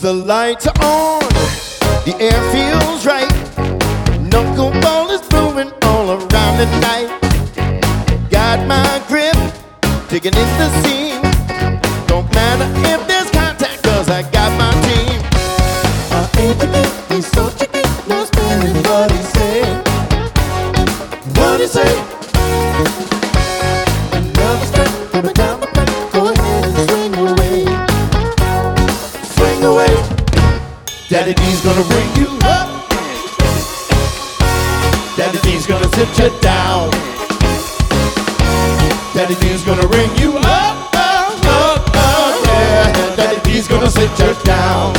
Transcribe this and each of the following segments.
The lights are on, the air feels right. Knuckleball is moving all around the night. Got my grip, digging in the scene. Don't matter if there's contact, cause I got my team. Ain't the kid, he's so chicken, no spinning what he say. What he say? Another step, coming down the pipe, go ahead and swing away. Swing away. Daddy D's gonna bring you up. Daddy D's gonna sit you down. Daddy D's gonna ring you up, up, up, up, yeah. Daddy D's gonna sit you down.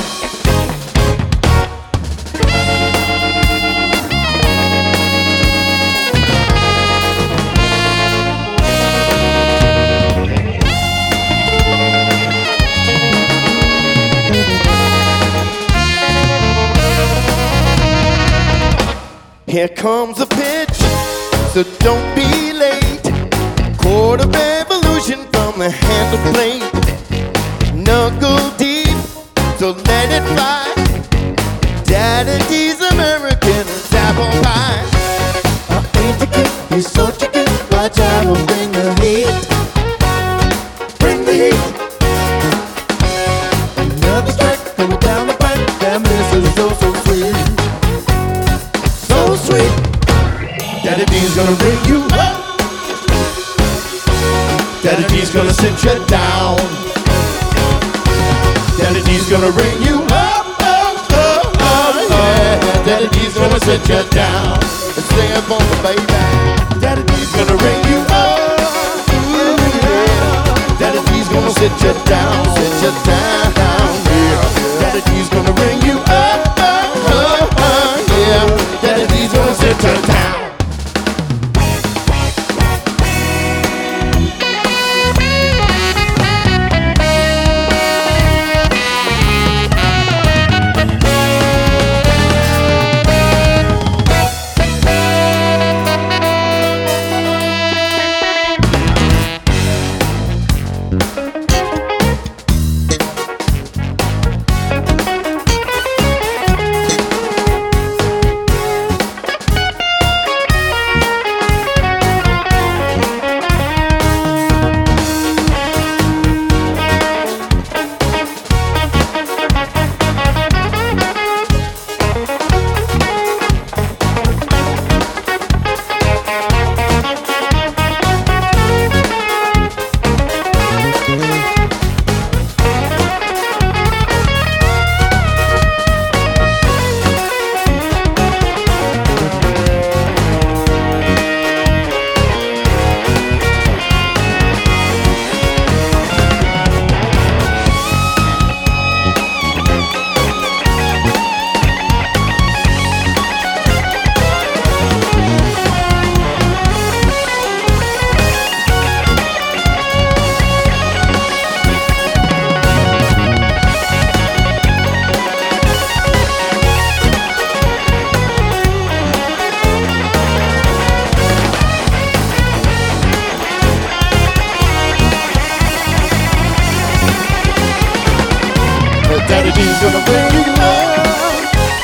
Here comes the pitch, so don't be late. Quarter revolution from the handle plate. Knuckle deep, so let it fly. Daddy D's American apple pie. Ain't the kid, he's so chicken. Watch out, don't bring the heat. Bring the heat. Another strike coming down the pipe. Damn, this is so, so sweet. So sweet. Daddy D's gonna bring you up. Daddy D's gonna sit you down. Daddy D's gonna bring you up, up, up, up, yeah. Daddy D's gonna sit you down. And sing it for me, baby. Daddy D's gonna bring you up. Ooh, yeah. Daddy D's gonna sit you down, yeah. Daddy D's gonna bring you up, up, up, yeah. Daddy D's gonna sit you down. Daddy D's gonna bring you up.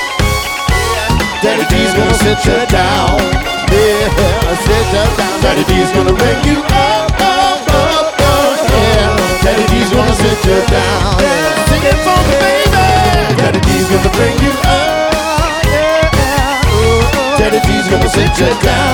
Daddy D's gonna sit you down. Yeah, sit you down. Daddy D's gonna bring you up, up, up, up, yeah. Daddy D's gonna sit you down. Yeah, sing it for me, baby. Daddy D's gonna bring you up. Yeah, Daddy D's gonna sit you down.